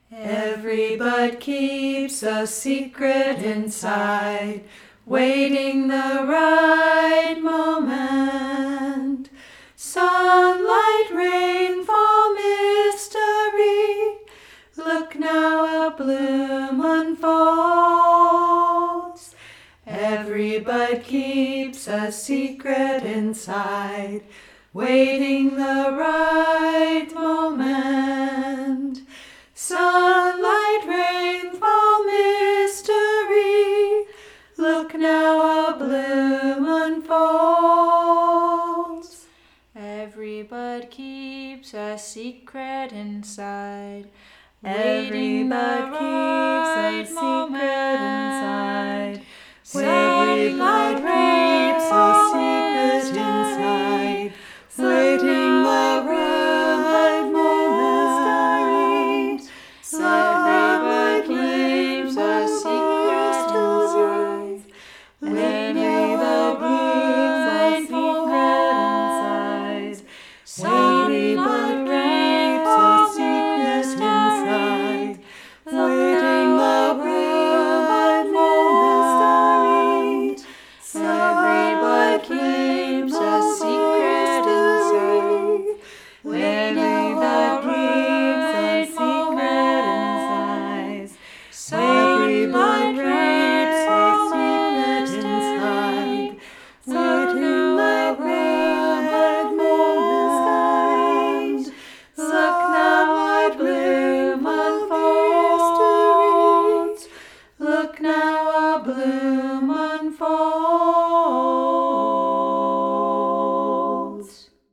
Every bud keeps a secret inside, waiting the right moment. Sunlight, rainfall, mystery, look now a bloom unfolds. Every bud keeps a secret inside, waiting the right moment. Sunlight, rainfall, mystery, look now a bloom unfolds. Every bud keeps a secret inside, Every waiting bud the keeps a right secret moment.